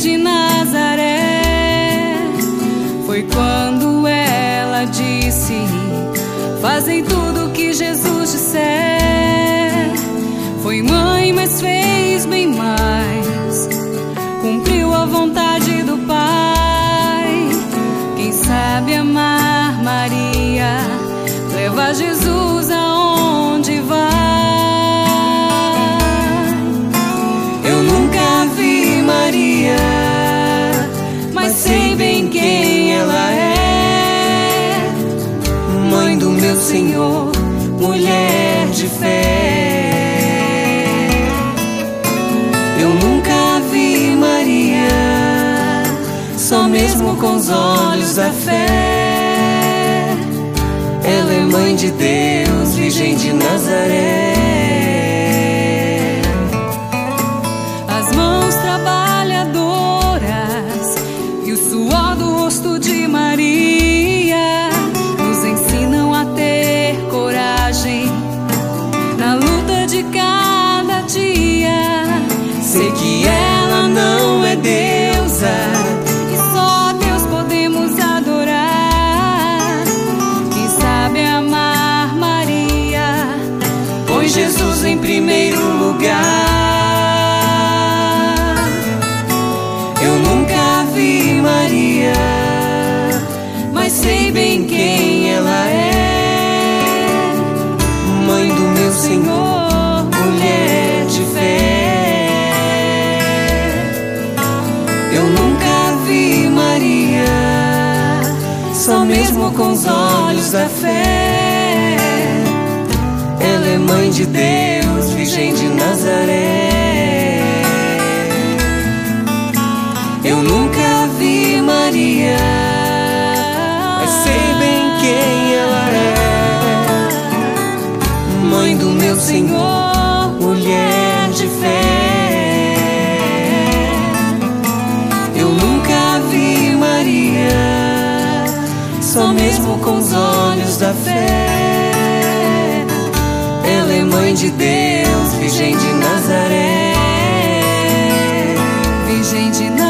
de Nazaré. Foi quando ela disse: fazem tudo o que Jesus disser. Foi mãe, mas fez bem mais, cumpriu a vontade do Pai. Quem sabe amar Maria, leva Jesus aonde vai. Eu nunca vi Maria, mas sei bem quem ela é. Mãe do meu Senhor, mulher de fé. Eu nunca vi Maria, só mesmo com os olhos da fé. Ela é mãe de Deus, virgem de Nazaré. As mãos trabalhadoras e o suor do rosto de Maria nos ensinam a ter coragem na luta de cada dia. Sei que ela não é deusa e só a Deus podemos adorar. Quem sabe amar Maria, põe Jesus em primeiro lugar. Eu nunca vi Maria, mas sei bem quem ela é. Mãe do meu Senhor, mulher de fé. Eu nunca vi Maria, só mesmo com os olhos da fé. Ela é mãe de Deus, virgem de Nazaré. Eu nunca vi Maria, mas sei bem quem ela é. Mãe do meu Senhor, mulher de fé. Só mesmo com os olhos da fé. Ela é mãe de Deus, virgem de Nazaré. Virgem de Nazaré.